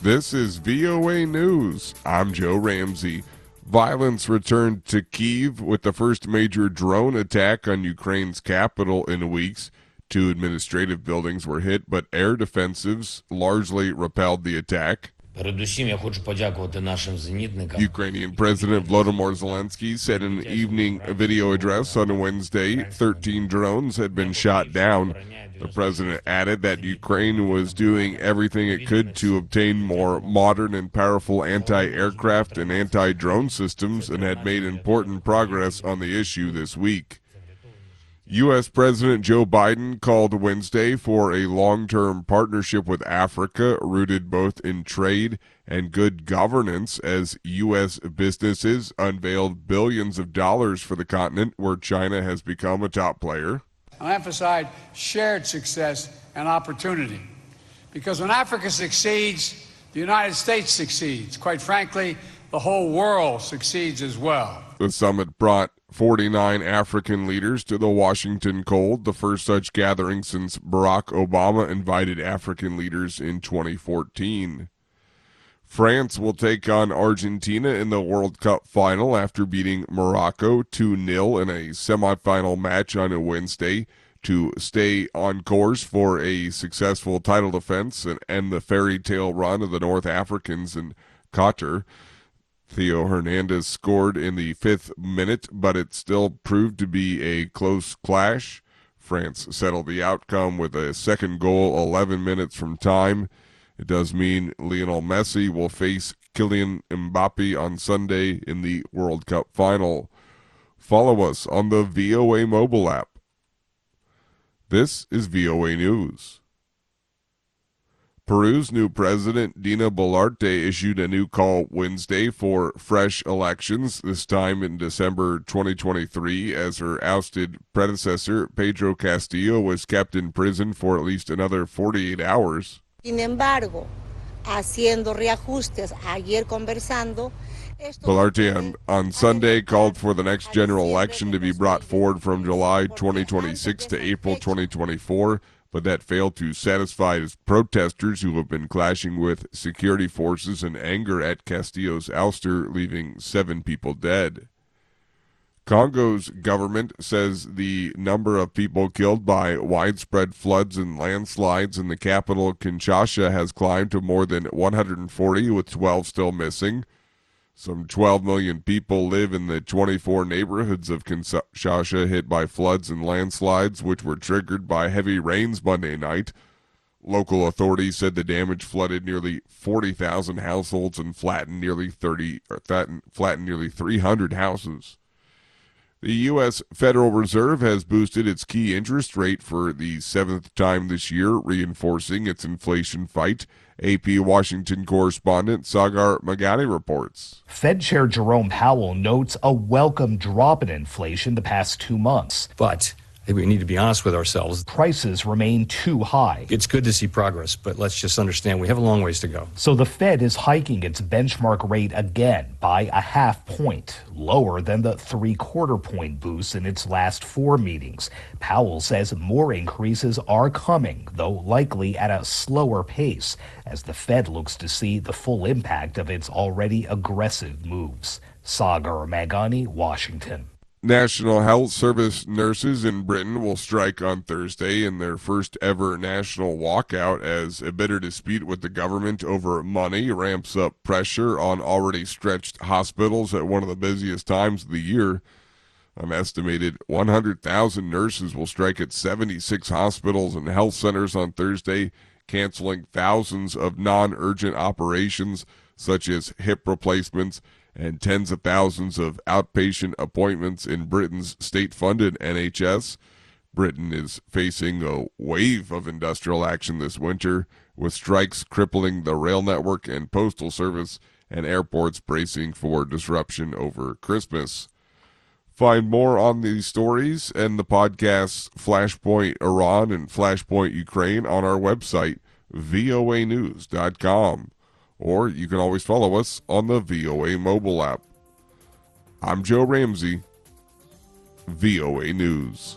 This is VOA News. I'm Joe Ramsey. Violence returned to Kyiv with the first major drone attack on Ukraine's capital in weeks. Two administrative buildings were hit, but air defensives largely repelled the attack. Передусім, я хочу подякувати нашим зенітникам. Ukrainian President Volodymyr Zelensky said in an evening video address on Wednesday 13 drones had been shot down. The president added that Ukraine was doing everything it could to obtain more modern and powerful anti-aircraft and anti-drone systems and had made important progress on the issue this week. U.S. President Joe Biden called Wednesday for a long-term partnership with Africa rooted both in trade and good governance as U.S. businesses unveiled billions of dollars for the continent where China has become a top player. I emphasize shared success and opportunity because when Africa succeeds, the United States succeeds. Quite frankly, the whole world succeeds as well. The summit brought 49 African leaders to the Washington Cold, the first such gathering since Barack Obama invited African leaders in 2014. France will take on Argentina in the World Cup final after beating Morocco 2-0 in a semifinal match on Wednesday to stay on course for a successful title defense and end the fairy tale run of the North Africans in Qatar. Theo Hernandez scored in the 5th minute, but it still proved to be a close clash. France settled the outcome with a second goal 11 minutes from time. It does mean Lionel Messi will face Kylian Mbappe on Sunday in the World Cup final. Follow us on the VOA mobile app. This is VOA News. Peru's new president, Dina Boluarte, issued a new call Wednesday for fresh elections, this time in December 2023, as her ousted predecessor, Pedro Castillo, was kept in prison for at least another 48 hours. Sin embargo, haciendo reajustes, ayer conversando, Boluarte on Sunday called for the next general election to be brought forward from July 2026 to April 2024. But that failed to satisfy his protesters who have been clashing with security forces in anger at Castillo's ouster, leaving 7 people dead. Congo's government says the number of people killed by widespread floods and landslides in the capital, Kinshasa, has climbed to more than 140, with 12 still missing. Some 12 million people live in the 24 neighborhoods of Kinshasa hit by floods and landslides, which were triggered by heavy rains Monday night. Local authorities said the damage flooded nearly 40,000 households and flattened nearly 300 houses. The U.S. Federal Reserve has boosted its key interest rate for the 7th time this year, reinforcing its inflation fight. AP Washington correspondent Sagar Magani reports. Fed Chair Jerome Powell notes a welcome drop in inflation the past 2 months. But I think we need to be honest with ourselves. Prices remain too high. It's good to see progress, but let's just understand we have a long ways to go. So the Fed is hiking its benchmark rate again by 0.5 point, lower than the 3/4 point boost in its last 4 meetings. Powell says more increases are coming, though likely at a slower pace, as the Fed looks to see the full impact of its already aggressive moves. Sagar Magani, Washington. National Health Service nurses in Britain will strike on Thursday in their first ever national walkout as a bitter dispute with the government over money ramps up pressure on already stretched hospitals at one of the busiest times of the year. An estimated 100,000 nurses will strike at 76 hospitals and health centers on Thursday, canceling thousands of non-urgent operations such as hip replacements and tens of thousands of outpatient appointments in Britain's state-funded NHS. Britain is facing a wave of industrial action this winter, with strikes crippling the rail network and postal service, and airports bracing for disruption over Christmas. Find more on these stories and the podcasts Flashpoint Iran and Flashpoint Ukraine on our website, voanews.com. Or you can always follow us on the VOA mobile app. I'm Joe Ramsey, VOA News.